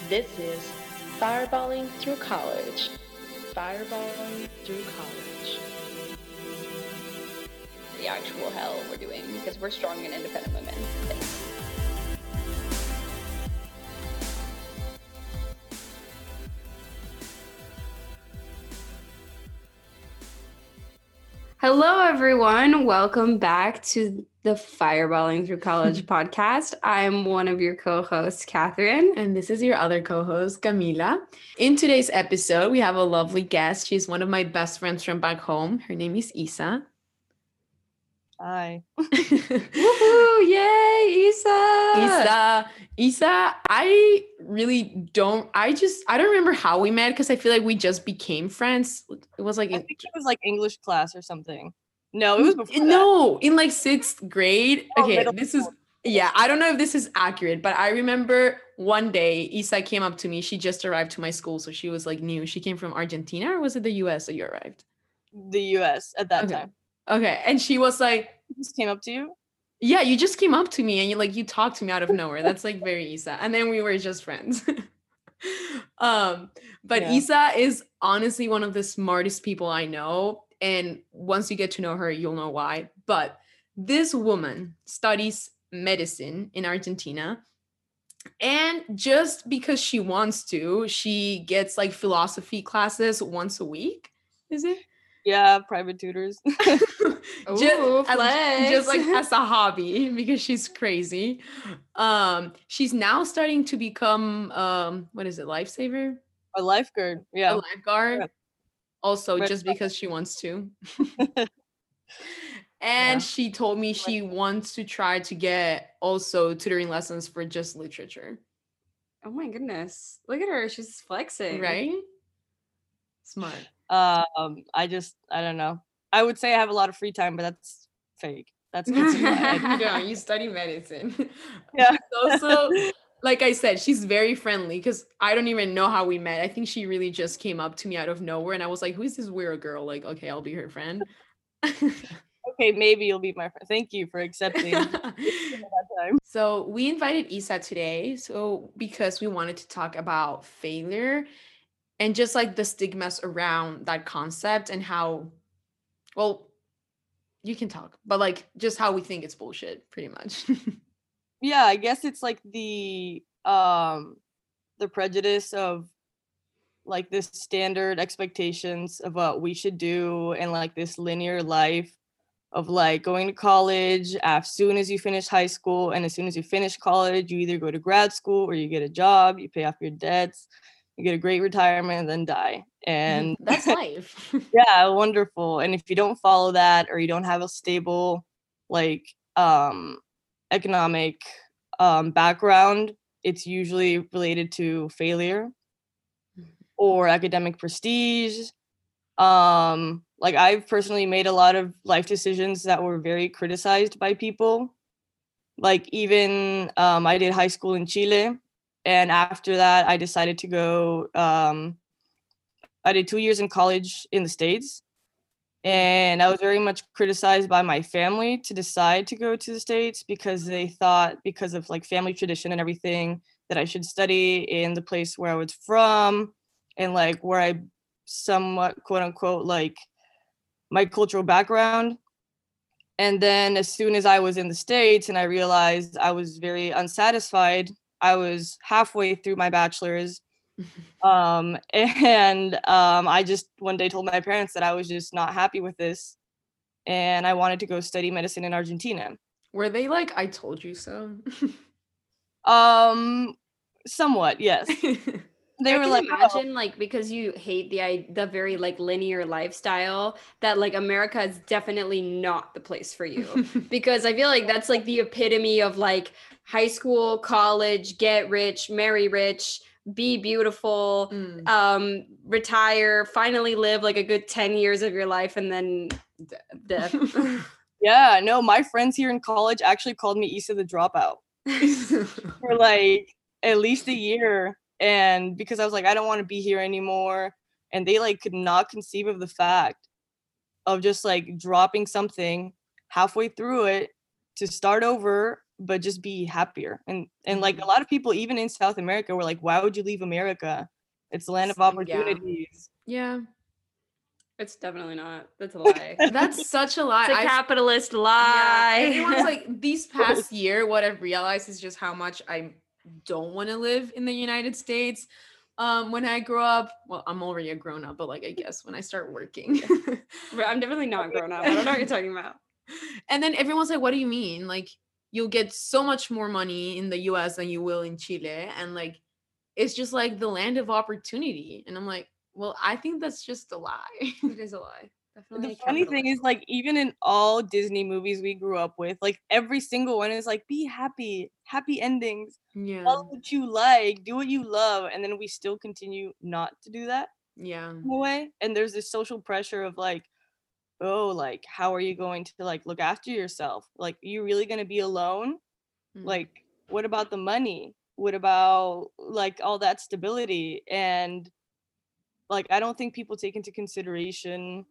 This is Fireballing Through College. Fireballing Through College. The actual hell we're doing because we're strong and independent women. Thanks. Hello, everyone. Welcome back to the Fireballing Through College podcast. I'm one of your co-hosts, Catherine. And this is your other co-host, Camila. In today's episode, we have a lovely guest. She's one of my best friends from back home. Her name is Isa. Hi. Woohoo! Yay, Isa! Isa, I really don't, I don't remember how we met because I feel like we just became friends. It was like, I think it was like English class or something. No, it was before that. No, in like 6th grade. Oh, Okay, middle this school. is, yeah, I don't know if this is accurate, but I remember one day Isa came up to me. She just arrived to my school, so she was like new. She came from Argentina, or was it the US that you arrived? The US at that Okay. time. Okay, and she was like, Just came up to you. yeah, you just came up to me and you talked to me out of nowhere. That's like very Isa. And then we were just friends. But Yeah. Isa is honestly one of the smartest people I know. And once you get to know her, you'll know why. But this woman studies medicine in Argentina. And just because she wants to, she gets like philosophy classes once a week. Is it? Yeah, private tutors. Ooh, flex. just like as a hobby because she's crazy. She's now starting to become what is it, lifesaver? A lifeguard. A Yeah. lifeguard. Yeah. Also, Right. just because she wants to. And she told me she wants to try to get also tutoring lessons for just literature. Oh my goodness. Look at her. She's flexing. Right? Smart. I don't know. I would say I have a lot of free time, but that's fake. That's it's in my head. You don't, you study medicine. Yeah. She's also, like I said, she's very friendly because I don't even know how we met. I think she really just came up to me out of nowhere and I was like, who is this weird girl? Like, okay, I'll be her friend. Okay, maybe you'll be my friend. Thank you for accepting at that time. So we invited Isa today because we wanted to talk about failure and just like the stigmas around that concept and how, well, you can talk, but like just how we think it's bullshit, pretty much. Yeah, I guess it's like the prejudice of like this standard expectations of what we should do and like this linear life of like going to college as soon as you finish high school, and as soon as you finish college you either go to grad school or you get a job, you pay off your debts, you get a great retirement and then die. And That's life. yeah, wonderful. And if you don't follow that or you don't have a stable like economic background, it's usually related to failure or academic prestige. Like I've personally made a lot of life decisions that were very criticized by people. Like even I did high school in Chile, and after that I decided to go I did 2 years in college in the States, and I was very much criticized by my family to decide to go to the States because they thought, because of like family tradition and everything, that I should study in the place where I was from and like where I somewhat quote unquote like my cultural background. And then as soon as I was in the States and I realized I was very unsatisfied, I was halfway through my bachelor's. I just one day told my parents that I was just not happy with this and I wanted to go study medicine in Argentina. Were they like, I told you so? Somewhat, yes. They I were can like, imagine like because you hate the very like linear lifestyle, that like America is definitely not the place for you. Because I feel like that's like the epitome of like high school, college, get rich, marry rich, be beautiful, retire, finally live like a good 10 years of your life, and then death. yeah, no, my friends here in college actually called me Isa the dropout for like at least a year. And because I was like, I don't want to be here anymore. And they like could not conceive of the fact of just like dropping something halfway through it to start over but just be happier. And like a lot of people, even in South America, were like, why would you leave America? It's the land of opportunities. Yeah. It's definitely not. That's a lie. That's such a lie. It's a capitalist lie. Yeah, everyone's like, these past year, what I've realized is just how much I don't want to live in the United States. When I grow up, well, I'm already a grown up, but like I guess when I start working, I'm definitely not grown up. I don't know what you're talking about. And then everyone's like, what do you mean? Like, you'll get so much more money in the US than you will in Chile. And like, it's just like the land of opportunity. And I'm like, well, I think that's just a lie. It is a lie. Definitely. The funny thing is, like, even in all Disney movies we grew up with, like every single one is like, be happy, happy endings, follow what you like, do what you love, and then we still continue not to do that. Yeah. In a way. And there's this social pressure of like, oh, like, how are you going to like look after yourself? Like, are you really gonna be alone? Like, what about the money? What about like all that stability? And like, I don't think people take into consideration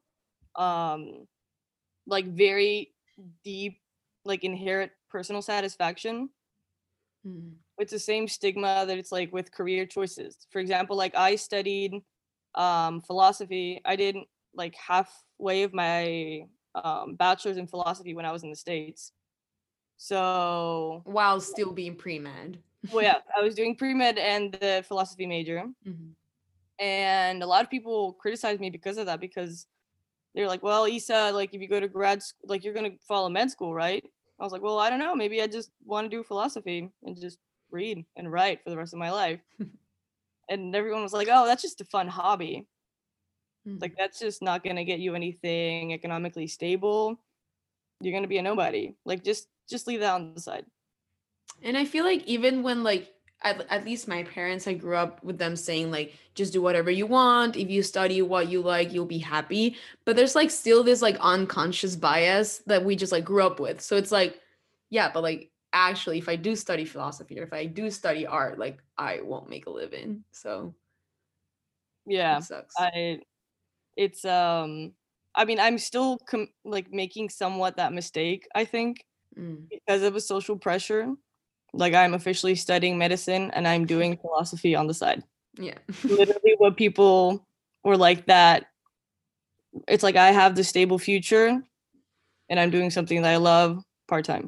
like very deep, like inherent personal satisfaction. It's the same stigma that it's like with career choices. For example, like I studied philosophy. I did like halfway of my bachelor's in philosophy when I was in the States. So while still being pre-med. Well, yeah, I was doing pre-med and the philosophy major. And a lot of people criticized me because of that, because they're like, well, Isa, like if you go to grad school, like you're going to follow med school, right? I was like, well, I don't know. Maybe I just want to do philosophy and just read and write for the rest of my life. And everyone was like, oh, that's just a fun hobby. Like, that's just not going to get you anything economically stable. You're going to be a nobody. Like, just leave that on the side. And I feel like even when like, at least my parents, I grew up with them saying like, just do whatever you want. If you study what you like, you'll be happy. But there's like still this like unconscious bias that we just like grew up with. So it's like, yeah, but like actually, if I do study philosophy or if I do study art, like I won't make a living. So yeah, it sucks. I mean, I'm still like making somewhat that mistake, I think, because of a social pressure. Like, I'm officially studying medicine and I'm doing philosophy on the side. Yeah. Literally what people were like that. It's like I have the stable future and I'm doing something that I love part-time.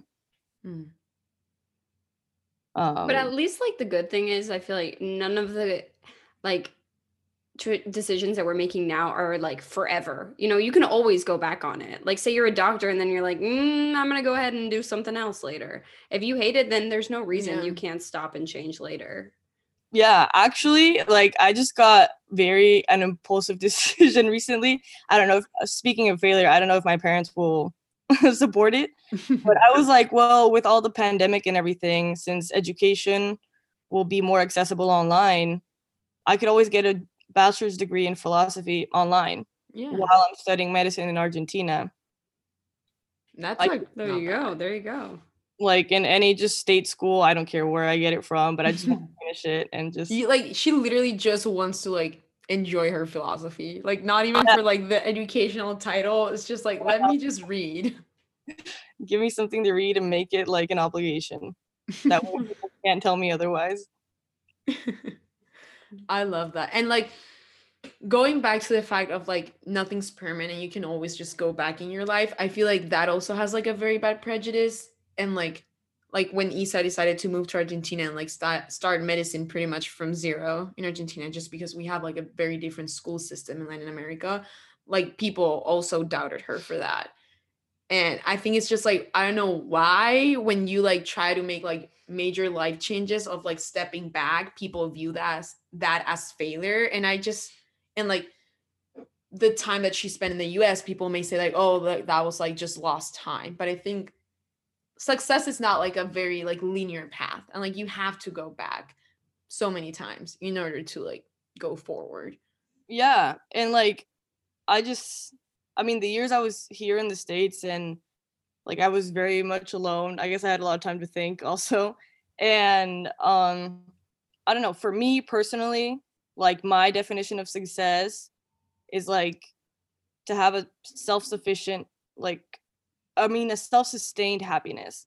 But at least like the good thing is I feel like none of the like decisions that we're making now are like forever. You know, you can always go back on it. Like, say you're a doctor and then you're like, I'm gonna go ahead and do something else later. If you hate it, then there's no reason you can't stop and change later. Yeah, actually, like I just got an impulsive decision recently. I don't know if, speaking of failure, I don't know if my parents will support it, but I was like, well, with all the pandemic and everything, since education will be more accessible online, I could always get a bachelor's degree in philosophy online while I'm studying medicine in Argentina. That's like there you go. Like in any just state school, I don't care where I get it from, but I just want to finish it and just like she literally just wants to like enjoy her philosophy, like not even for like the educational title. It's just like, let me just read. Give me something to read and make it like an obligation. That way people can't tell me otherwise. I love that. And like going back to the fact of like nothing's permanent, you can always just go back in your life. I feel like that also has like a very bad prejudice. And like when Isa decided to move to Argentina and like start medicine pretty much from zero in Argentina, just because we have like a very different school system in Latin America, like people also doubted her for that. And I think it's just like, I don't know why when you like try to make like major life changes of like stepping back, people view that as failure. And like the time that she spent in the US, people may say like, oh, that was like just lost time. But I think success is not like a very like linear path. And like you have to go back so many times in order to like go forward. Yeah. And like, I mean, the years I was here in the States and like I was very much alone. I guess I had a lot of time to think also. And I don't know, for me personally, like my definition of success is like to have a self-sustained happiness.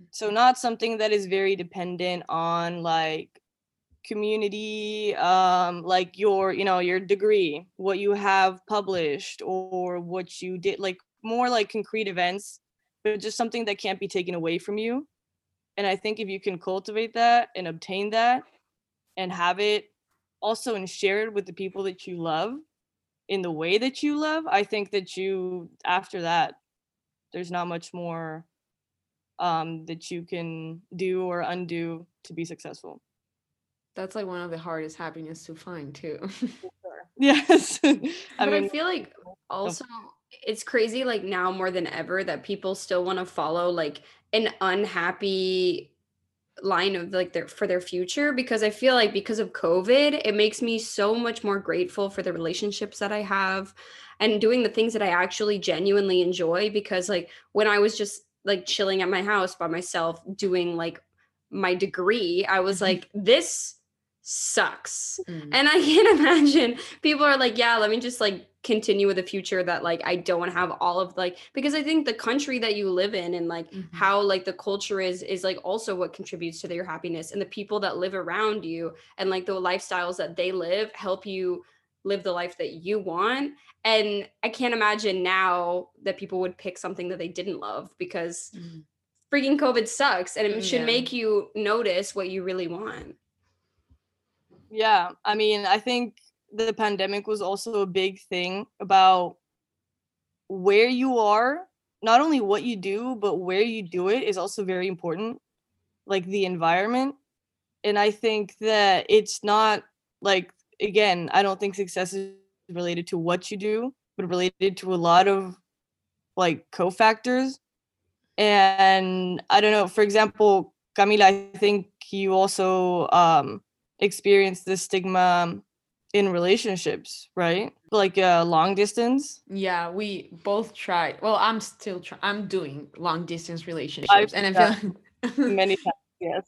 So not something that is very dependent on like community, like your degree, what you have published or what you did, like more like concrete events, but just something that can't be taken away from you. And I think if you can cultivate that and obtain that and have it also and share it with the people that you love in the way that you love, I think that you, after that, there's not much more that you can do or undo to be successful. That's like one of the hardest happiness to find too. Yes. I feel like also it's crazy like now more than ever that people still want to follow like an unhappy line of like their future, because I feel like because of COVID, it makes me so much more grateful for the relationships that I have and doing the things that I actually genuinely enjoy, because like when I was just like chilling at my house by myself doing like my degree, I was like, this sucks. And I can't imagine people are like, yeah, let me just like continue with a future that like I don't have all of like, because I think the country that you live in and like how like the culture is like also what contributes to your happiness, and the people that live around you and like the lifestyles that they live help you live the life that you want. And I can't imagine now that people would pick something that they didn't love, because freaking COVID sucks, and it should make you notice what you really want. Yeah, I mean, I think the pandemic was also a big thing about where you are, not only what you do, but where you do it is also very important, like the environment. And I think that it's not like, again, I don't think success is related to what you do, but related to a lot of like cofactors. And I don't know, for example, Camila, I think you also experienced the stigma in relationships, right? Like long distance. Yeah, we both tried. Well, I'm doing long distance relationships, and I feel many times, yes.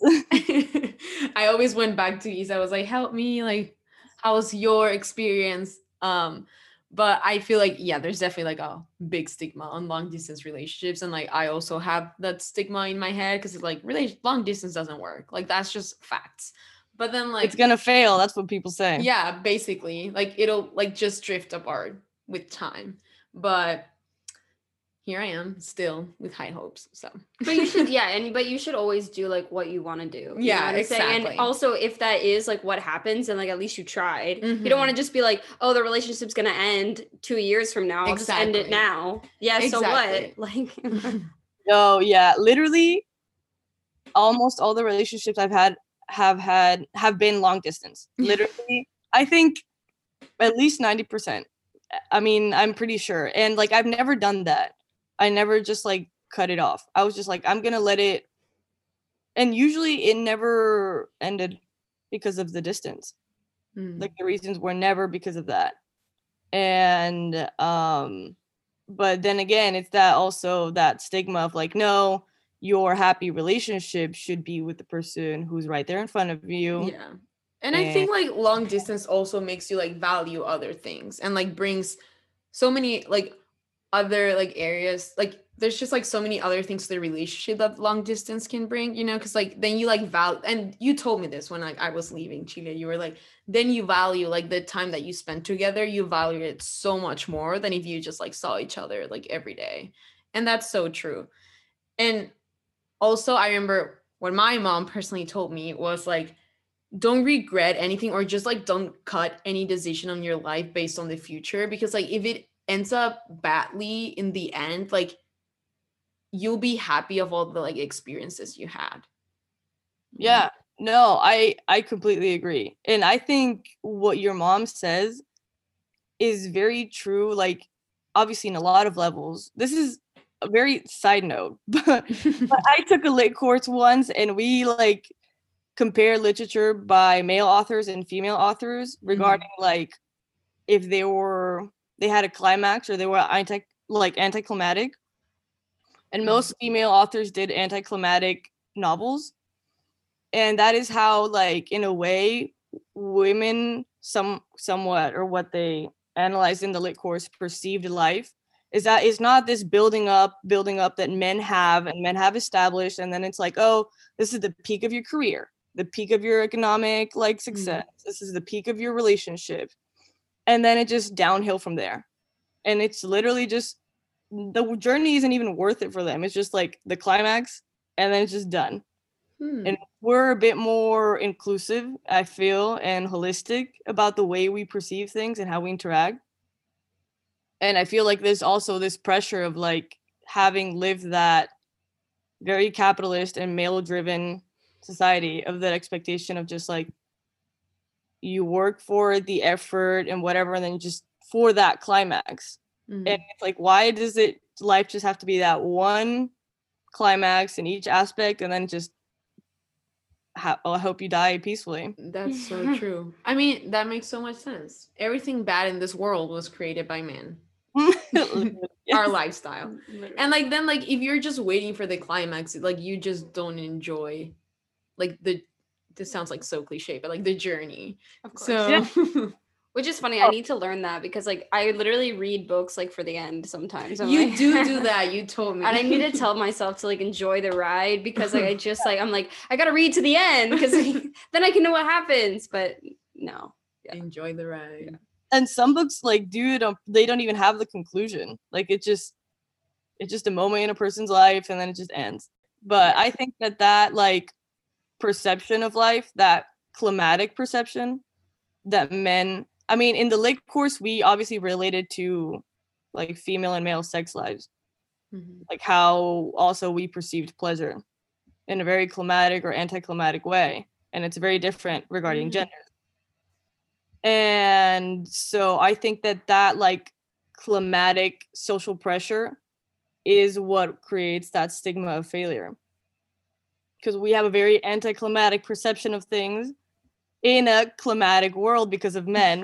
I always went back to Isa. I was like, help me, like, how was your experience? But I feel like, yeah, there's definitely like a big stigma on long distance relationships. And like, I also have that stigma in my head because it's like, really, long distance doesn't work. Like, that's just facts. But then like, it's gonna fail. That's what people say. Yeah, basically, like it'll like just drift apart with time. But here I am still with high hopes. So, but you should, but you should always do like what you want to do. You know what I'm saying? And also, if that is like what happens, and like at least you tried. You don't want to just be like, oh, the relationship's gonna end 2 years from now. I'll just end it now. Yeah. So what? Like, no, yeah, literally, almost all the relationships I've had have been long distance. Literally, I think at least 90%. I mean, I'm pretty sure. And like, I've never done that. I never just like cut it off. I was just like, I'm gonna let it. And usually it never ended because of the distance. Like the reasons were never because of that. And but then again, it's that also that stigma of like, no, your happy relationship should be with the person who's right there in front of you. Yeah. And I think like long distance also makes you like value other things and like brings so many like other like areas, like there's just like so many other things to the relationship that long distance can bring, you know, because like then you like value, and you told me this when like I was leaving Chile, you were like, then you value like the time that you spent together, you value it so much more than if you just like saw each other like every day. And that's so true. And also I remember what my mom personally told me was like, don't regret anything, or just like don't cut any decision on your life based on the future, because like if it ends up badly in the end, like you'll be happy of all the like experiences you had. Yeah, no, I completely agree. And I think what your mom says is very true, like obviously in a lot of levels. This is a very side note, but I took a lit course once and we like compare literature by male authors and female authors regarding like if they had a climax or they were anticlimactic. And most female authors did anticlimactic novels. And that is how, like, in a way, women somewhat, or what they analyzed in the lit course, perceived life, is that it's not this building up that men have established, and then it's like, oh, this is the peak of your career, the peak of your economic like success. This is the peak of your relationship, and then it just downhill from there. And it's literally just the journey isn't even worth it for them. It's just like the climax, and then it's just done. And we're a bit more inclusive, I feel, and holistic about the way we perceive things and how we interact. And I feel like there's also this pressure of like having lived that very capitalist and male driven society, of that expectation of just like you work for the effort and whatever, and then just for that climax. And it's like, why does life just have to be that one climax in each aspect, and then just I hope you die peacefully. That's so true. I mean, that makes so much sense. Everything bad in this world was created by man. Our lifestyle. And like then like if you're just waiting for the climax, like you just don't enjoy like this sounds like so cliche, but like the journey. Of course. So which is funny. I need to learn that, because like I literally read books like for the end sometimes. I'm you like, do that. You told me. And I need to tell myself to like enjoy the ride, because like I just like I'm like I gotta read to the end, because like, then I can know what happens. But no. Yeah. Enjoy the ride. Yeah. And some books like they don't even have the conclusion. Like it's just a moment in a person's life, and then it just ends. But I think that like perception of life, that climatic perception that men, I mean, in the lit course, we obviously related to like female and male sex lives, like how also we perceived pleasure in a very climatic or anticlimactic way. And it's very different regarding gender. And so I think that like climatic social pressure is what creates that stigma of failure. Because we have a very anticlimactic perception of things in a climatic world because of men.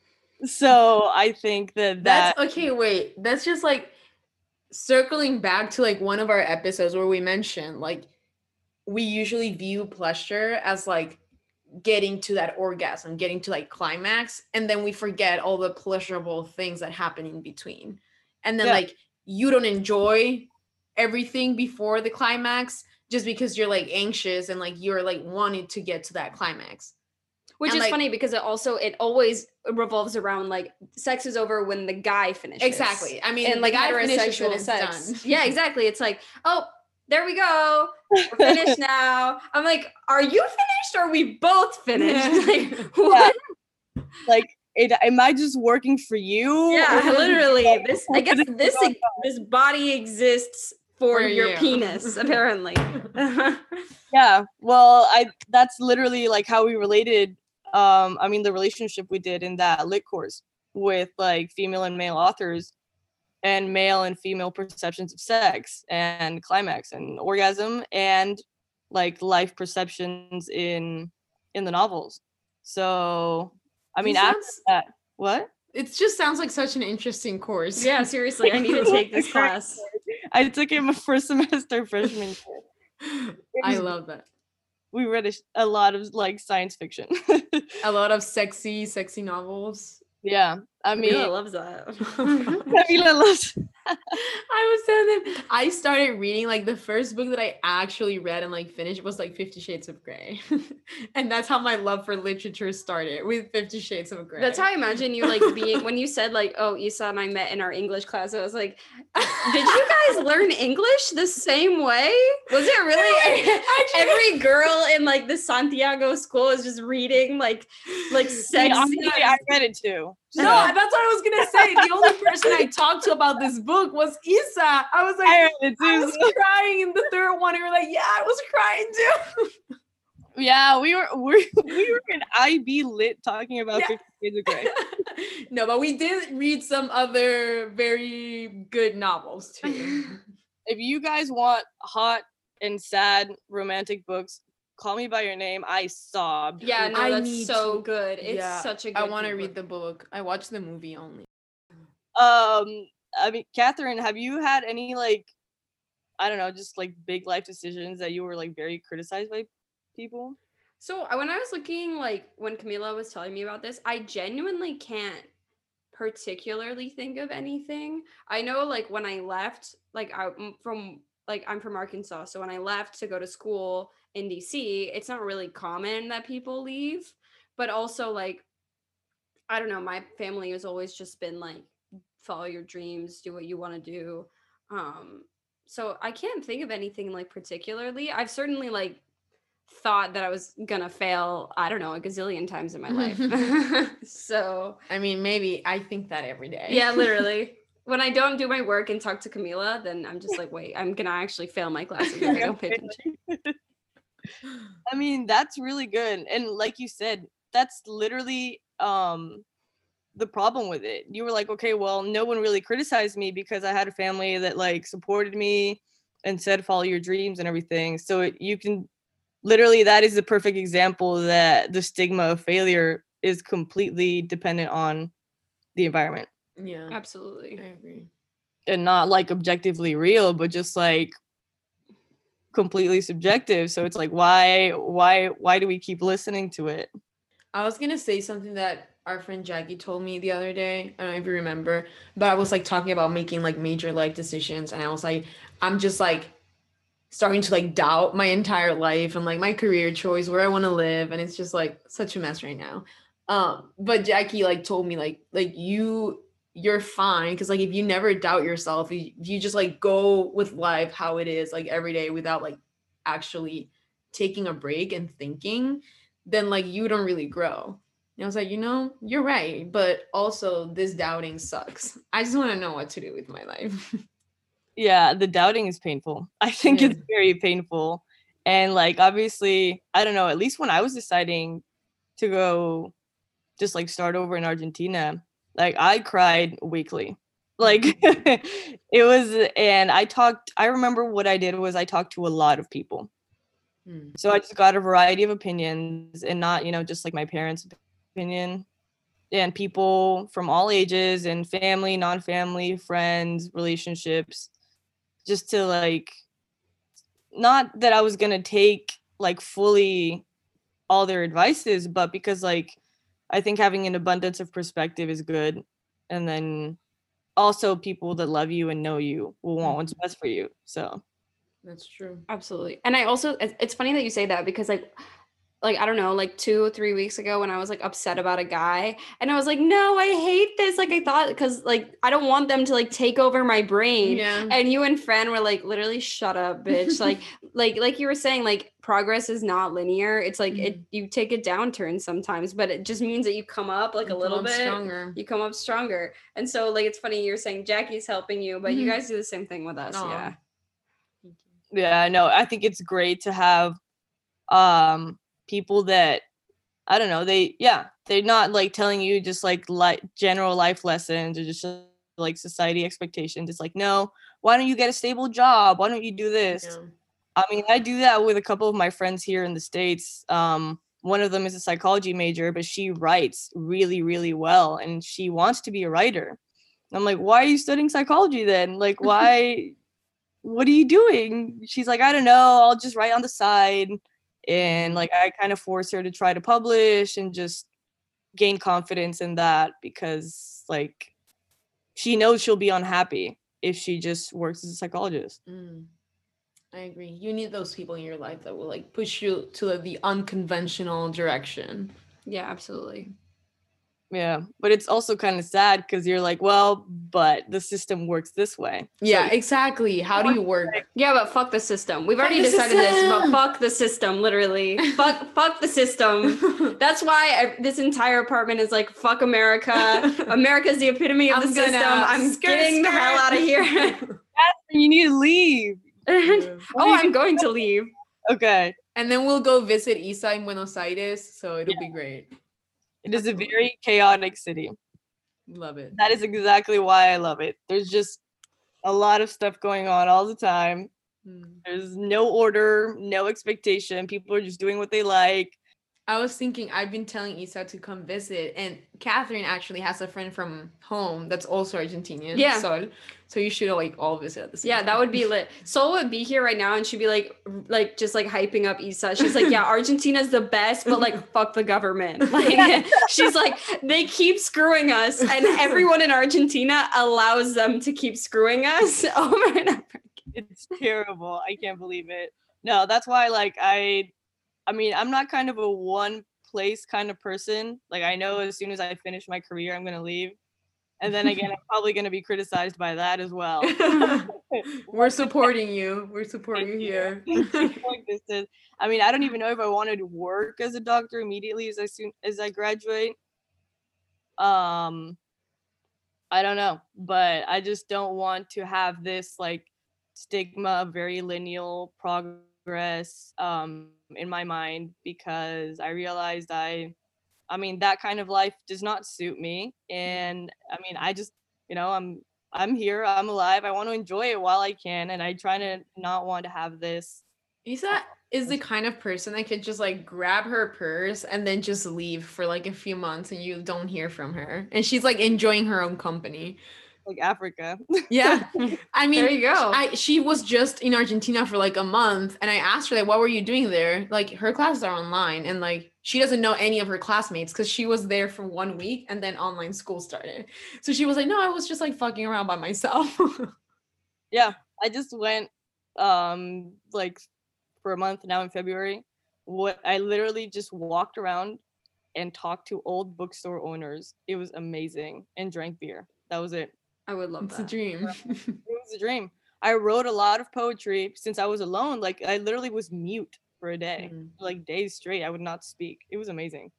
So I think that's okay. Wait, that's just like circling back to like one of our episodes where we mentioned like we usually view pleasure as like getting to that orgasm, getting to like climax, and then we forget all the pleasurable things that happen in between. And then like you don't enjoy everything before the climax just because you're like anxious and like you're like wanting to get to that climax. Which is funny, because it always revolves around like sex is over when the guy finishes. Exactly. I mean, and like heterosexual sex. Yeah, exactly. It's like, oh, there we go. We're finished now. I'm like, are you finished or are we both finished? Like, what? Like, am I just working for you? Yeah, literally. I guess this body exists for your penis, apparently. Yeah. Well, that's literally like how we related. I mean, the relationship we did in that lit course with like female and male authors, and male and female perceptions of sex and climax and orgasm, and like life perceptions in the novels. So I mean, after that, what? It just sounds like such an interesting course. Yeah, seriously, I need to take this class. I took it my first semester freshman year. I love that. We read a lot of like science fiction. A lot of sexy novels. Yeah, I mean, Camila loves that. Camila loves. I was telling them, I started reading like the first book that I actually read and like finished was like 50 Shades of Grey. And that's how my love for literature started, with 50 Shades of Grey. That's how I imagine you like being when you said like, oh, Isa and I met in our English class. I was like, did you guys learn English the same way? Was it really? Every girl in like the Santiago school is just reading like sex. I read it too. No, that's what I was gonna say. The only person I talked to about this book was Isa. I was like, I was crying in the third one. And you were like, yeah, I was crying too. Yeah, we were in IB lit talking about 50 Shades of Grey. No, but we did read some other very good novels too. If you guys want hot and sad romantic books, Call Me by Your Name. I sobbed. Yeah, no, that's so good. It's such a good I want to read the book. I watched the movie only. I mean, Catherine, have you had any like, I don't know, just like big life decisions that you were like very criticized by people? So when I was looking, like when Camila was telling me about this, I genuinely can't particularly think of anything. I know like when I left, like I'm from Arkansas, so when I left to go to school in DC, it's not really common that people leave, but also like I don't know, my family has always just been like follow your dreams, do what you want to do. Um so I can't think of anything like particularly. I've certainly like thought that I was gonna fail, I don't know, a gazillion times in my life. So I mean, maybe I think that every day. yeah, literally. When I don't do my work and talk to Camila, then I'm just like, wait, I'm gonna actually fail my classes if I don't pay attention. I mean, that's really good. And like you said, that's literally the problem with it. You were like, okay, well, no one really criticized me because I had a family that like supported me and said follow your dreams and everything. So you can literally, that is the perfect example that the stigma of failure is completely dependent on the environment. Yeah, Absolutely. I agree. And not like objectively real, but just like completely subjective. So it's like, why do we keep listening to it? I was gonna say something that our friend Jackie told me the other day. I don't know if you remember, but I was like talking about making like major life decisions, and I was like, I'm just like starting to like doubt my entire life and like my career choice, where I want to live, and it's just like such a mess right now. But Jackie like told me like you're fine because like if you never doubt yourself, if you just like go with life how it is like every day without like actually taking a break and thinking, then like you don't really grow. And I was like, you're right, but also this doubting sucks. I just want to know what to do with my life. Yeah, the doubting is painful. I think it's very painful. And like obviously, I don't know, at least when I was deciding to go just like start over in Argentina, like I cried weekly. Like it was, and I remember what I did was I talked to a lot of people. So I just got a variety of opinions and not, just like my parents' opinion, and people from all ages and family, non-family, friends, relationships, just to like, not that I was going to take like fully all their advices, but because like, I think having an abundance of perspective is good. And then also people that love you and know you will want what's best for you. So That's true. Absolutely. And I also, it's funny that you say that because like I don't know, like 2 or 3 weeks ago when I was like upset about a guy and I was like, no, I hate this. Like I thought, because like I don't want them to like take over my brain. Yeah. And you and Fran were like, literally shut up, bitch. like you were saying, like progress is not linear. It's like you take a downturn sometimes, but it just means that you come up like a little bit stronger. You come up stronger. And so like it's funny you're saying Jackie's helping you, but you guys do the same thing with us. Aww. Yeah, no, I think it's great to have people that, I don't know, they're not like telling you just like general life lessons or just like society expectations. It's like, no, why don't you get a stable job? Why don't you do this? Yeah. I mean, I do that with a couple of my friends here in the States. One of them is a psychology major, but she writes really, really well and she wants to be a writer. I'm like, why are you studying psychology then? Like, why? What are you doing? She's like, I don't know, I'll just write on the side. And like I kind of force her to try to publish and just gain confidence in that, because like she knows she'll be unhappy if she just works as a psychologist. I agree. You need those people in your life that will like push you to the unconventional direction. Yeah, absolutely. Yeah, but it's also kind of sad because you're like, well, but the system works this way. Yeah, so exactly. How do you work? Yeah, but fuck the system. We've already decided this, but fuck the system, literally. fuck the system. That's why this entire apartment is like, fuck America. America's the epitome of the system. I'm getting the hell out of here. You need to leave. I'm going to leave. Okay. And then we'll go visit Isa in Buenos Aires, so it'll be great. It is a very chaotic city. Love it. That is exactly why I love it. There's just a lot of stuff going on all the time. There's no order, no expectation. People are just doing what they like. I was thinking, I've been telling Isa to come visit, and Catherine actually has a friend from home that's also Argentinian. Yeah. So you should like all visit at the same Yeah, time. that would be lit. Sol would be here right now and she'd be like just like hyping up Isa. She's like, yeah, Argentina's the best, but like fuck the government. Like she's like, they keep screwing us, and everyone in Argentina allows them to keep screwing us over and over. It's terrible. I can't believe it. No, that's why like I mean, I'm not kind of a one place kind of person. Like I know as soon as I finish my career, I'm gonna leave. And then again, I'm probably gonna be criticized by that as well. We're supporting you. We're supporting you here. Like this is, I mean, I don't even know if I wanted to work as a doctor immediately as soon as I graduate. I don't know, but I just don't want to have this like stigma of very lineal progress in my mind, because I realized I mean that kind of life does not suit me, and I mean I just, you know, I'm here, I'm alive, I want to enjoy it while I can, and I try to not want to have this. Isa is the kind of person that could just like grab her purse and then just leave for like a few months and you don't hear from her, and she's like enjoying her own company. Like Africa. Yeah. I mean, There you go. she was just in Argentina for like a month, and I asked her like, what were you doing there? Like her classes are online, and like she doesn't know any of her classmates because she was there for 1 week and then online school started. So she was like, no, I was just like fucking around by myself. Yeah, I just went like for a month now in February. What I literally just walked around and talked to old bookstore owners. It was amazing, and drank beer. That was it. I would love It's a that. dream. It was a dream. I wrote a lot of poetry since I was alone. Like I literally was mute for a day, like days straight. I would not speak. It was amazing.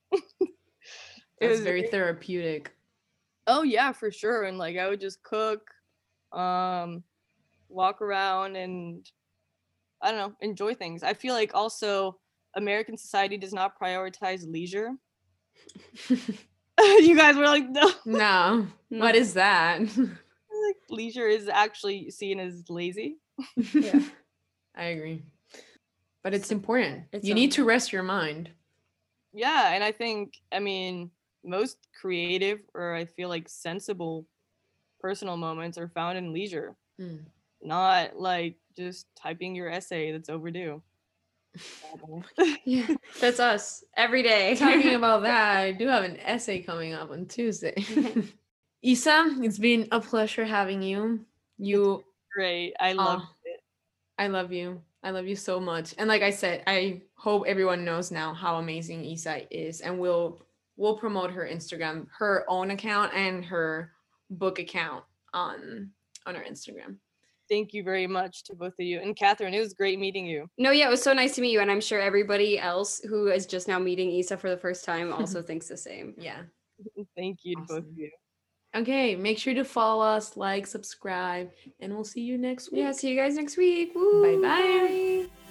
It was was very therapeutic. Oh yeah, for sure. And like I would just cook, walk around, and I don't know, enjoy things. I feel like also American society does not prioritize leisure. You guys were like, no. No. What is that? Like leisure is actually seen as lazy. Yeah. I agree. But it's important. It's You need to rest your mind. Yeah, and I think, I mean, most creative, or I feel like sensible personal moments are found in leisure. Not like just typing your essay that's overdue. Yeah, that's us every day. Talking about that, I do have an essay coming up on Tuesday. Isa, it's been a pleasure having you. You Great. I love it. I love you. I love you so much. And like I said, I hope everyone knows now how amazing Isa is, and we'll promote her Instagram, her own account and her book account on her Instagram. Thank you very much to both of you. And Catherine, it was great meeting you. No, yeah, it was so nice to meet you. And I'm sure everybody else who is just now meeting Isa for the first time also thinks the same. Yeah. Thank you to both Awesome. of you. Okay, make sure to follow us, like, subscribe, and we'll see you next week. Yeah, see you guys next week. Woo, Bye-bye. bye.